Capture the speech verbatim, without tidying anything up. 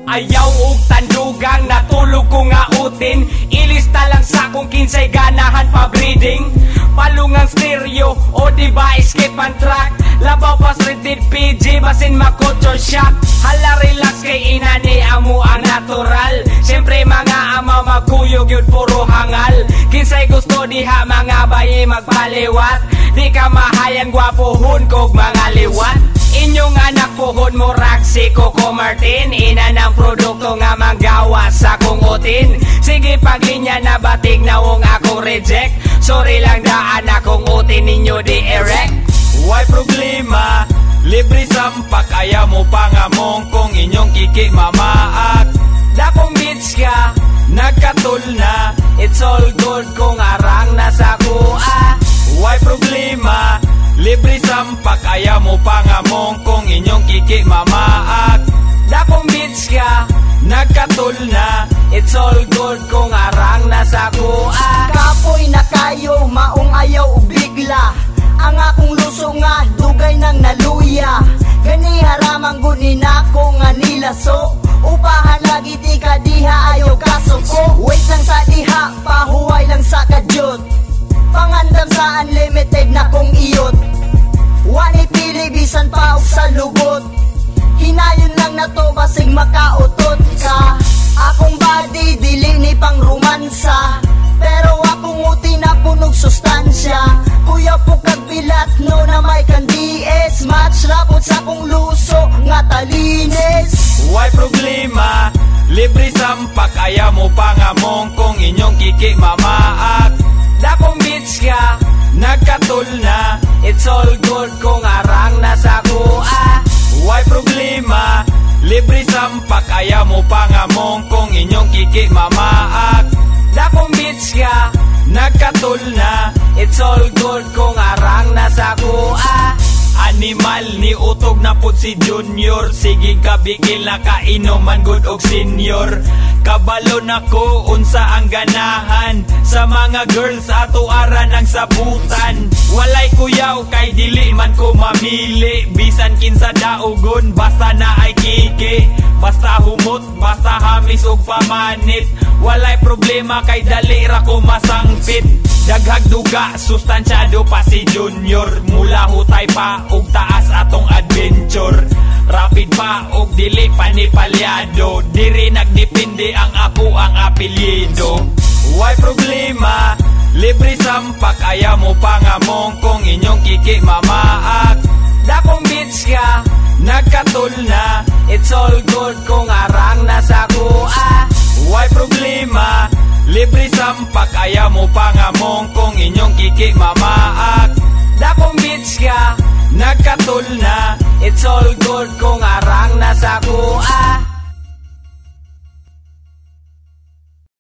Ayaw og tandugang, natulog ko nga utin. Ilista lang sa kung kinsay ganahan pa breeding. Palungang stereo, o diba skip ang track. Labaw pas rated P G, basin makulture shock. Hala relax kay inani amo ang natural. Siyempre mga amaw magkuyog yun puro hangal. Kinsay gusto diha mga bayi magpaliwat. Di ka mahayan gwapohon kog mga liwat. Inyong anak pohon mo si Coco Martin. Ina ng produkto nga manggawa sa kong utin. Sige paglinya na batig na wong ako reject. Sorry lang daan akong utin ninyo di erect. Why problema? Libre sampak, ayaw mo pangamong kung inyong kiki mamaak. Dakong bitch ka, nagkatul na. It's all good kung arang nasa kuha. Why problema? Libre sampak, ayaw mo pangamong kung inyong kiki mamaak. Dakong bitch ka, nagkatul na. It's all good kung arang nasa kuha. Kapoy na kayo, maong ayaw bigla. Ang akong luso nga, dugay nang naluya. Gani haramang gunin ako nga nilaso. Upahan lagi di ka diha, ayaw kasuko. Wait lang sa diha, pahuway lang sa kadyot. Pangandam sa unlimited na kong iyot. Wani pili bisan pa og sa lubot. Hinayon lang na to basig makautot ka. Akong body dili ni pang romansa, pero akong uti na punog sustansya. Kuya po kagbilat no na may kandies. Match rapot sa kong luso nga talinis. Why problema? Libre sampak, ayaw mo pangamong kung inyong kiki mamaak. Dakong bitch ka, nagkatul na. It's all good kung arang nasa kuha. Why problema? Libre sampak, ayaw mo pangamong kung inyong kiki mamaak. Dakong bitch ka, nagkatul na. It's all good kung arang nasa kuha. Animal ni utog na pud si Junior. Sige kabigil na kainuman good og senior. Kabalo na ko unsa ang ganahan sa mga girls ato aran ang sabutan. Walay kuyaw kay dili man ko mamili. Bisan kinsa daugon basta na ay kiki. Basta humot, basta hamis og pamanit. Walay problema kay dali ra ko masangpit. Daghag duga, sustansyado pa si Junior. Mula hutay pa og taas atong adventure. Rapid pa og dili panipalyado. Diri nagdepende ang ako ang apelyido. Why problema? Libre sampak, ayaw mo pangamong kung inyong kiki mamaak. Dakong bitch ka, nagkatul na. It's all good kung arang nasa kuha. Why problema? Libre sampak, ayaw mo pangamong kung inyong kiki mamaak. Dakong bitch ka, nagkatul na. It's all good kung arang nasa kuha.